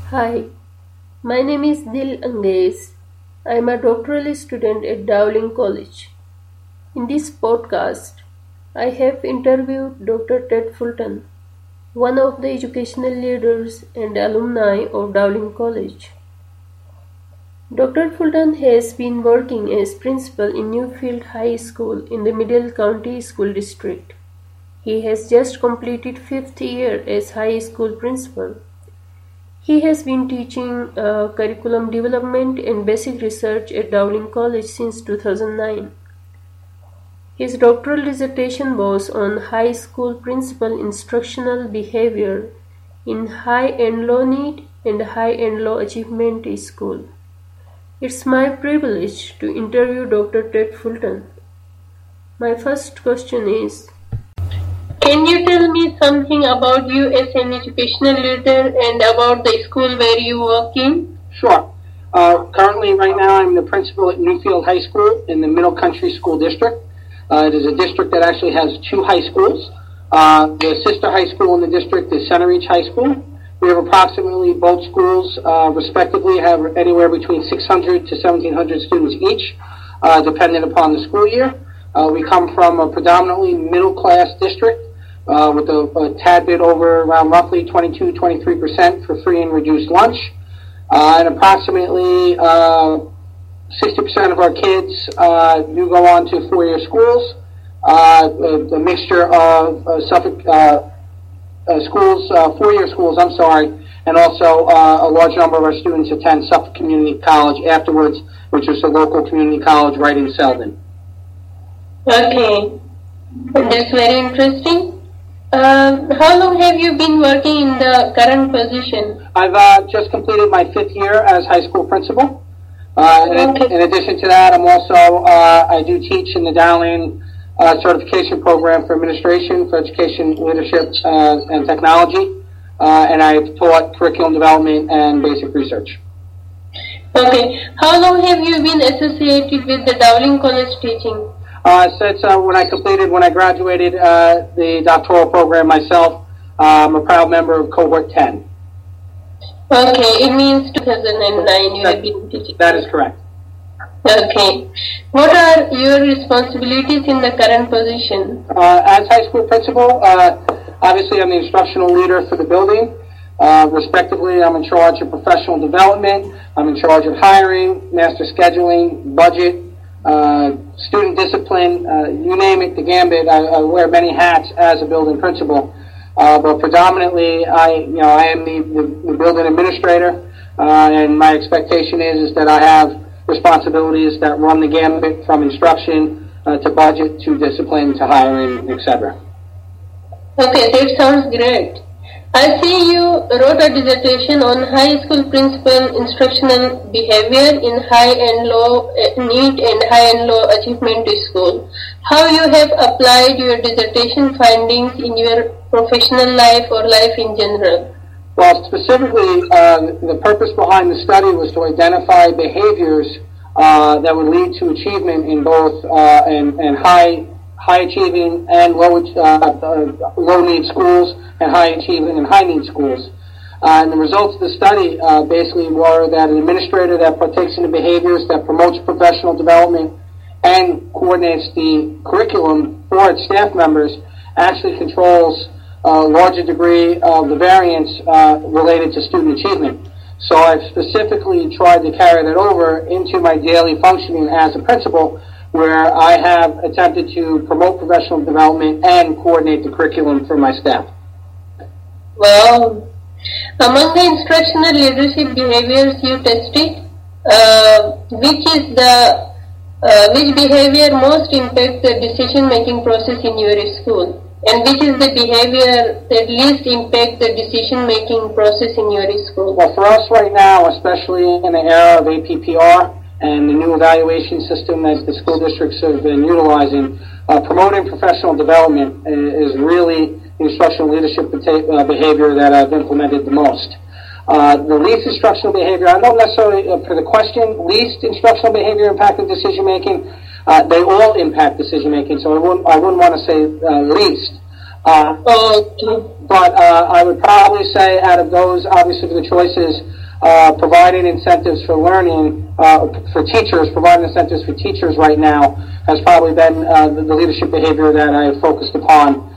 Hi, my name is Dil Anges. I am a doctoral student at Dowling College. In this podcast, I have interviewed Dr. Ted Fulton, one of the educational leaders and alumni of Dowling College. Dr. Fulton has been working as principal in Newfield High School in the Middle County School District. He has just completed 5th year as high school principal. He has been teaching curriculum development and basic research at Dowling College since 2009. His doctoral dissertation was on high school principal instructional behavior in high and low need and high and low achievement school. It's my privilege to interview Dr. Ted Fulton. My first question is, can you tell me something about you as an educational leader and about the school where you work in? Sure. Currently, right now, I'm the principal at Newfield High School in the Middle Country School District. It is a district that actually has 2 high schools. The sister high school in the district is Center Reach High School. We have approximately, both schools respectively have anywhere between 600 to 1,700 students each, depending upon the school year. We come from a predominantly middle-class district with a tad bit over around roughly 22-23% for free and reduced lunch. And approximately 60% of our kids do go on to 4-year schools. A mixture of Suffolk schools, 4-year schools, and also a large number of our students attend Suffolk Community College afterwards, which is a local community college right in Selden. Okay, that's very interesting. How long have you been working in the current position? I've just completed my 5th year as high school principal. In addition to that, I do teach in the Dowling certification program for administration, for education, leadership, and technology. And I've taught curriculum development and basic research. Okay. How long have you been associated with the Dowling College teaching? Since when I graduated the doctoral program myself, I'm a proud member of cohort 10. Okay, it means 2009 you have been teaching. That is correct. Okay. What are your responsibilities in the current position? As high school principal, obviously I'm the instructional leader for the building. Respectively, I'm in charge of professional development. I'm in charge of hiring, master scheduling, budget, student discipline, you name it, the gambit. I wear many hats as a building principal, but predominantly I am the building administrator, and my expectation is that I have responsibilities that run the gambit from instruction to budget to discipline to hiring, etc. Okay, that sounds great. I see you wrote a dissertation on high school principal instructional behavior in high and low need and high and low achievement school. How you have applied your dissertation findings in your professional life or life in general? Well, specifically, the purpose behind the study was to identify behaviors that would lead to achievement in both in high achieving and low need schools, and high achieving and high need schools. And the results of the study basically were that an administrator that partakes in the behaviors that promotes professional development and coordinates the curriculum for its staff members actually controls a larger degree of the variance related to student achievement. So I've specifically tried to carry that over into my daily functioning as a principal, where I have attempted to promote professional development and coordinate the curriculum for my staff. Well, among the instructional leadership behaviors you tested, which behavior most impacts the decision-making process in your school? And which is the behavior that least impacts the decision-making process in your school? Well, for us right now, especially in the era of APPR and the new evaluation system that the school districts have been utilizing, promoting professional development is really the instructional leadership behavior that I've implemented the most. The least instructional behavior, I don't necessarily, for the question, least instructional behavior impacting decision-making, they all impact decision-making, so I wouldn't want to say least. Okay. But I would probably say out of those, obviously, the choices, providing incentives for learning for teachers, providing incentives for teachers right now has probably been the leadership behavior that I have focused upon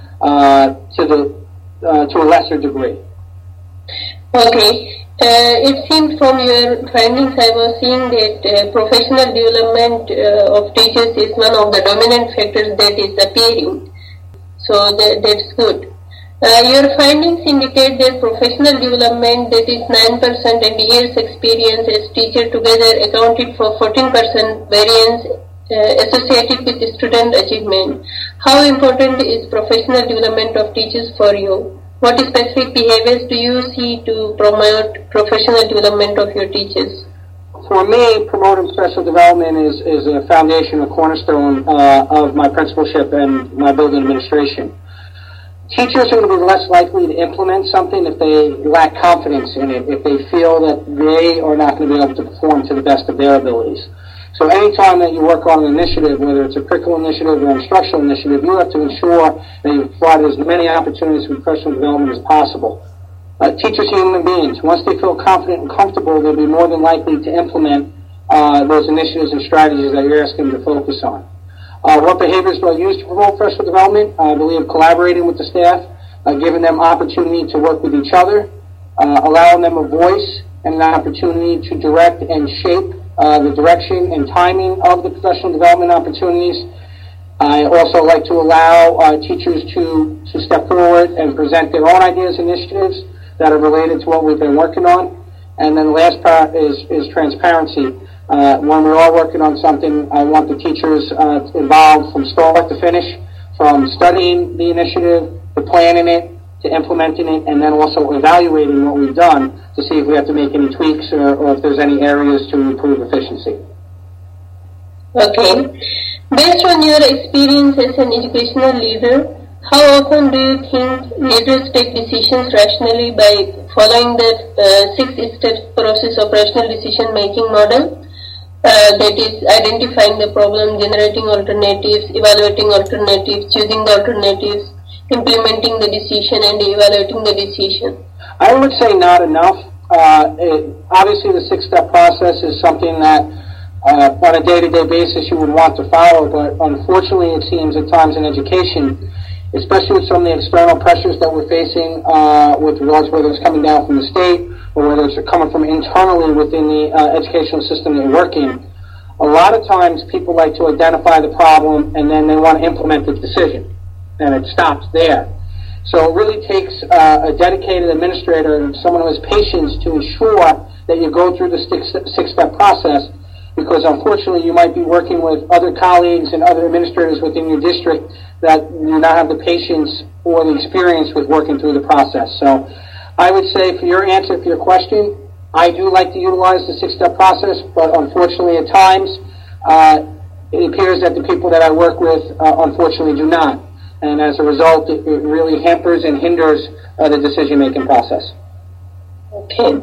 to a lesser degree. Okay. It seemed from your findings I was seeing that professional development of teachers is one of the dominant factors that is appearing. So that's good. Your findings indicate that professional development, that is 9% and years experience as teacher together accounted for 14% variance associated with student achievement. How important is professional development of teachers for you? What specific behaviors do you see to promote professional development of your teachers? For me, promoting professional development is a foundation, a cornerstone of my principalship and my building administration. Teachers are going to be less likely to implement something if they lack confidence in it, if they feel that they are not going to be able to perform to the best of their abilities. So anytime that you work on an initiative, whether it's a curriculum initiative or an instructional initiative, you have to ensure that you provide as many opportunities for professional development as possible. Teachers are human beings. Once they feel confident and comfortable, they'll be more than likely to implement those initiatives and strategies that you're asking them to focus on. What behaviors do I use to promote professional development? I believe collaborating with the staff, giving them opportunity to work with each other, allowing them a voice and an opportunity to direct and shape the direction and timing of the professional development opportunities. I also like to allow teachers to step forward and present their own ideas and initiatives that are related to what we've been working on. And then the last part is transparency. When we're all working on something, I want the teachers involved from start to finish, from studying the initiative, to planning it, to implementing it, and then also evaluating what we've done to see if we have to make any tweaks or if there's any areas to improve efficiency. Okay. Based on your experience as an educational leader, how often do you think leaders take decisions rationally by following the 6-step process of rational decision-making model? That is, identifying the problem, generating alternatives, evaluating alternatives, choosing the alternatives, implementing the decision, and evaluating the decision. I would say not enough. Obviously, the 6-step process is something that on a day-to-day basis you would want to follow, but unfortunately it seems at times in education, especially with some of the external pressures that we're facing with regards to whether it's coming down from the state or whether it's coming from internally within the educational system that you're working, a lot of times people like to identify the problem and then they want to implement the decision, and it stops there. So it really takes a dedicated administrator and someone who has patience to ensure that you go through the 6-step process, because unfortunately you might be working with other colleagues and other administrators within your district that do not have the patience or the experience with working through the process. So I would say for your answer, for your question, I do like to utilize the 6-step process, but unfortunately at times it appears that the people that I work with unfortunately do not. And as a result, it really hampers and hinders the decision-making process. Okay.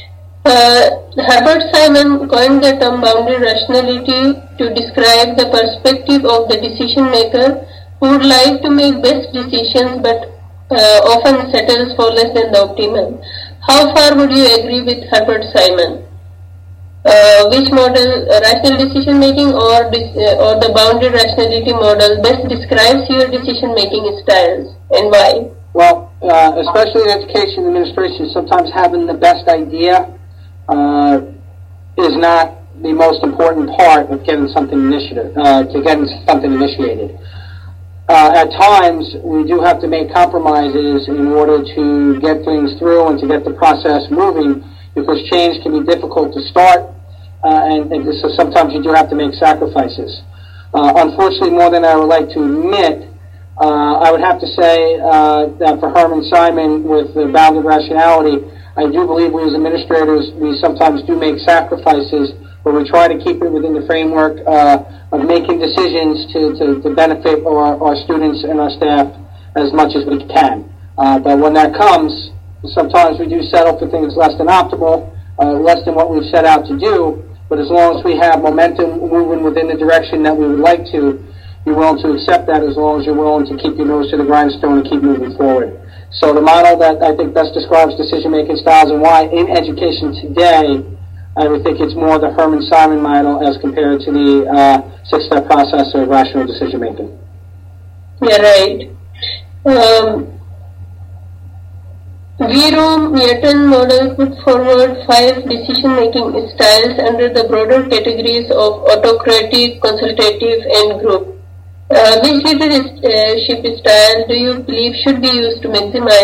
Herbert Simon coined the term boundary rationality to describe the perspective of the decision maker who would like to make best decisions but often settles for less than the optimum. How far would you agree with Herbert Simon? Which model, rational decision making or the boundary rationality model, best describes your decision making styles, and why? Well, especially in education administration, sometimes having the best idea is not the most important part of getting something initiated. At times, we do have to make compromises in order to get things through and to get the process moving, because change can be difficult to start, and so sometimes you do have to make sacrifices. Unfortunately, more than I would like to admit, I would have to say that for Herman Simon, with the bounded rationality, I do believe we as administrators, we sometimes do make sacrifices, but we try to keep it within the framework of making decisions to benefit our students and our staff as much as we can. But when that comes, sometimes we do settle for things less than optimal, less than what we've set out to do, but as long as we have momentum moving within the direction that we would like to, you're willing to accept that as long as you're willing to keep your nose to the grindstone and keep moving forward. So the model that I think best describes decision-making styles and why in education today, I would think it's more the Hermann Simon model as compared to the six-step process of rational decision-making. Yeah, right. Jerome Newton model put forward 5 decision-making styles under the broader categories of autocratic, consultative, and group. Which leadership style do you believe should be used to maximize